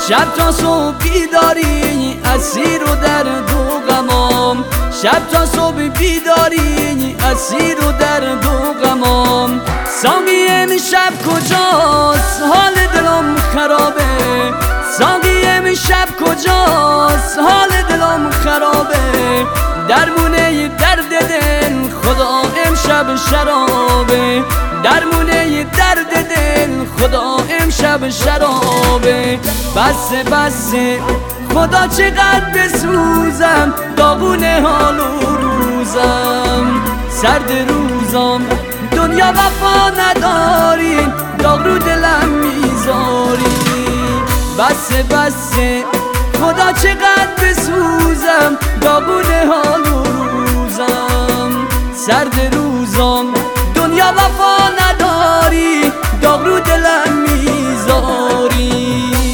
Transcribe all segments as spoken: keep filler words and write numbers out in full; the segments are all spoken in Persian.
شب تا صبح بیداری اسیر و در دو غمام، شب تا صبح بیداری اسیر و در دو غمام. ساقی امشب کجاست حال دلم خرابه، ساقی امشب کجاست حال دلم خرابه. درمونه درد دل خدا امشب شرابه، درمونه درد دل خدا امشب شرابه. بسه بسه خدا چقدر بسوزم، داغونه حال و روزم، سرد روزم دنیا وفا نداری، داغ رو دلم میذاری. بسه بسه خدا چقدر بسوزم، داغونه حال و روزم، سرد روزم دنیا وفا نداری، داغ رو دلم میذاری.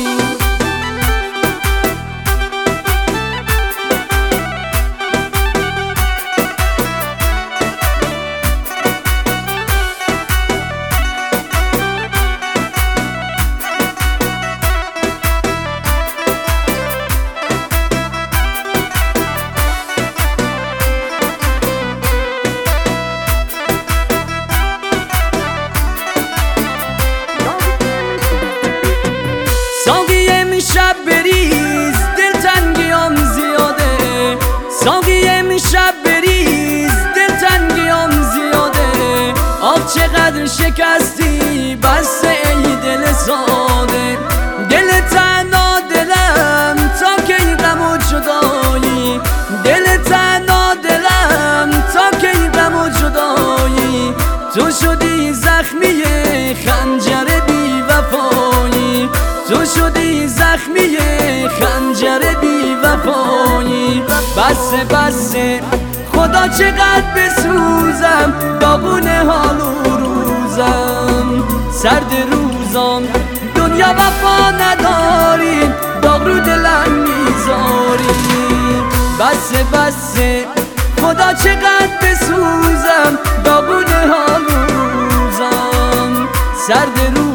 ساقی امشب بریز دلتنگیام زیاده، ساقی امشب بریز دلتنگیام زیاده. آه چقدر شکستی بس ای دل ساده، دل تنها دلم تا که این غم و جدایی، دل تنها دلم تا که این غم و جدایی. تو شدی زخمی خنجر بی وفایی، تو شدی زخمی خنجر بی وفایی. بسه بسه خدا چقدر بسوزم، داغونه حال و روزم، سرد روزم دنیا وفا نداری، داغ رو دلم میذاری. بسه بسه خدا چقدر بسوزم، داغونه حال و روزم، سرد روزم